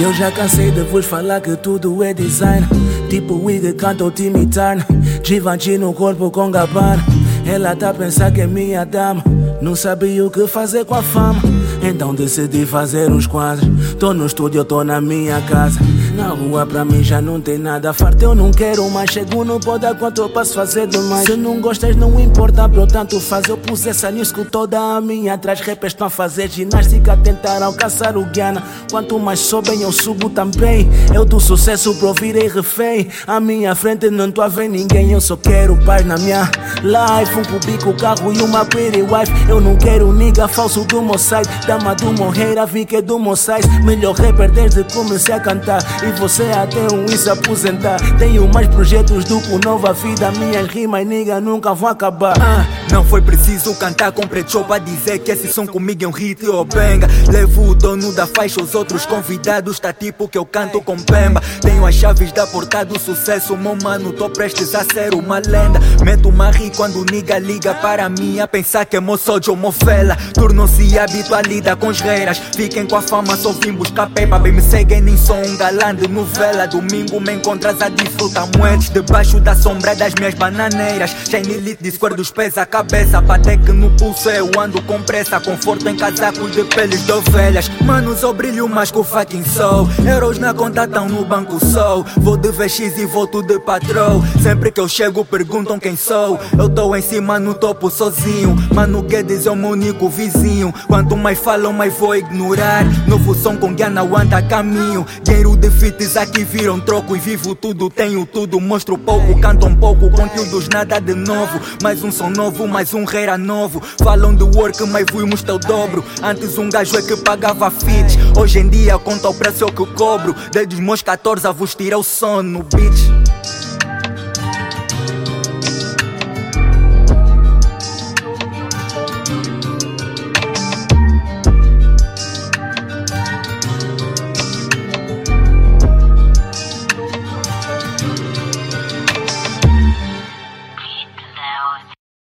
Eu já cansei de vos falar que tudo é design. Tipo Wig canta o Timmy Turner, Givenchy no corpo com Gabbana. Ela tá a pensar que é minha dama, não sabia o que fazer com a fama. Então decidi fazer uns quadros. Tô no estúdio, tô na minha casa. Na rua pra mim já não tem nada. Farto eu não quero mais. Chego no pó da quanto eu posso fazer demais. Se não gostas não importa, bro, tanto faz. Eu pus essa news com toda a minha atrás. Rappers estão a fazer ginástica, tentar alcançar o Guiana. Quanto mais sobem eu subo também. Eu do sucesso, bro, virei refém. À minha frente não tô a ver ninguém. Eu só quero paz na minha life. Um cubico, carro e uma pretty wife. Eu não quero nigga falso do meu site. Dama do morreira, vi que é do meu size. Melhor rapper desde que comecei a cantar. E você até se aposentar. Tenho mais projetos do que nova vida. Minhas rimas, nigga, nunca vão acabar. Não foi preciso cantar com preto pra dizer que esse som comigo é um hit ou benga. Levo o dono da faixa, os outros convidados, tá tipo que eu canto com pemba. Tenho as chaves da porta do sucesso, meu mano, tô prestes a ser uma lenda. Meto uma ri quando o nigga liga para mim a pensar que é mo sojo, mo fela. Tornou-se hábito a lida com os reiras. Fiquem com a fama, só vim buscar pepa. Bem me seguem, nem sou um galã de novela. Domingo me encontras a desfrutar moedas debaixo da sombra das minhas bananeiras. Shine elite, discord dos pés à cabeça. Até que no pulso eu ando com pressa. Conforto em casacos de peles de ovelhas. Manos, eu brilho mais que o fucking sol. Euros na conta tão no banco sou. Vou de VX e volto de patrol. Sempre que eu chego perguntam quem sou. Eu tô em cima no topo sozinho. Mano Guedes é o meu único vizinho. Quanto mais falam mais vou ignorar. Novo som com Guiana anda a caminho. Dinheiro de fites aqui viram troco. E vivo tudo, tenho tudo, mostro pouco. Canto um pouco, conteúdos nada de novo. Mais um som novo, mais um reira novo. Falam de work, mas vimos teu dobro. Antes um gajo é que pagava fits. Hoje em dia conta o preço que eu cobro. Desde os meus 14 a vos tirar o sono, bitch.